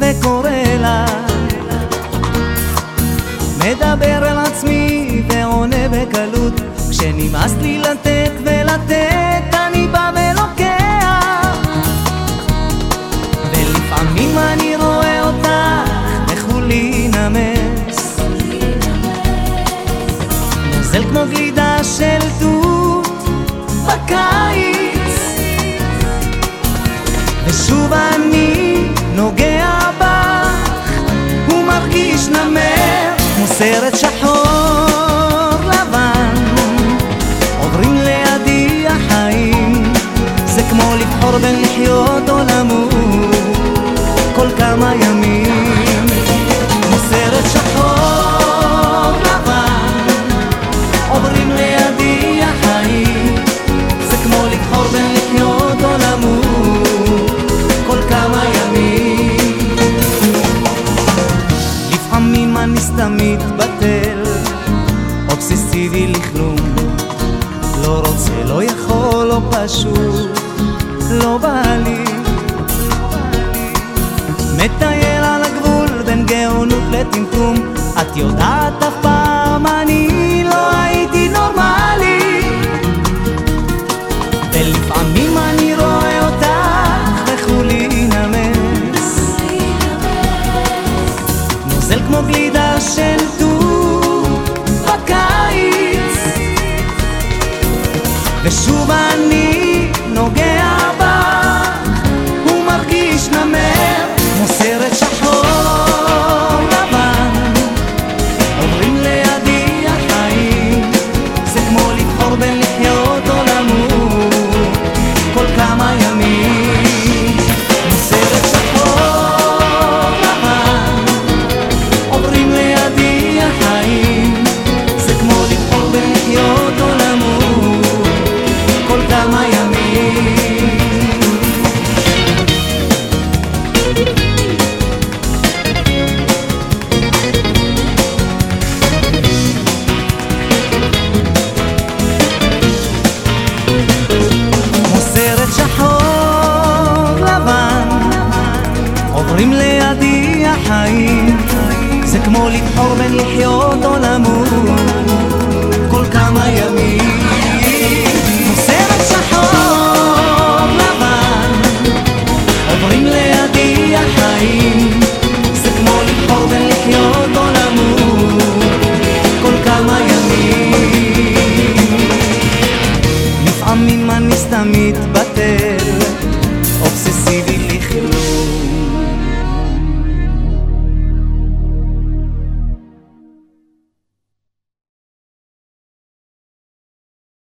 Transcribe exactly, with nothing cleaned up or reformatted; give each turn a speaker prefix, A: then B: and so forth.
A: וקורא לה, מדבר על עצמי ועונה בקלות, כשנמאס לי לתת ולתת אני בא ולוקח, ולפעמים אני רואה אותך וכולי נמס, נוזל כמו גלידה של תות בקיץ, ושוב אני נוגע בך ומרגיש נמר, כמו סרט שחור לבן עוברים לידי החיים, זה כמו לבחור בין לחיות או למות כל כמה ימים, כמו סרט שחור לבן עוברים לידי החיים, זה כמו לבחור בין לחיות או למות כל כמה ימים. לפעמים אני סתם מתבטל, אובססיבי לכלום, לא רוצה, לא יכול, לא פשוט, לא בא לי, מטייל על הגבול בין גאונות לטמטום, את יודעת אף פעם אני לא הייתי נורמלי, ולפעמים אני רואה אותך וכולי נמס, נוזל כמו גלידה של תות בקיץ, ושוב אני נוגע בך ומרגיש נמר, כמו סרט שחור לבן עוברים לידי החיים, זה כמו לבחור בין לחיות או למות כל כמה ימים, כמו סרט שחור לבן עוברים לידי החיים, זה כמו לבחור בין לחיות או למות כל כמה ימים. כמו סרט שחור לבן עוברים לידי החיים, זה כמו לבחור בין לחיות או למות כל כמה ימים.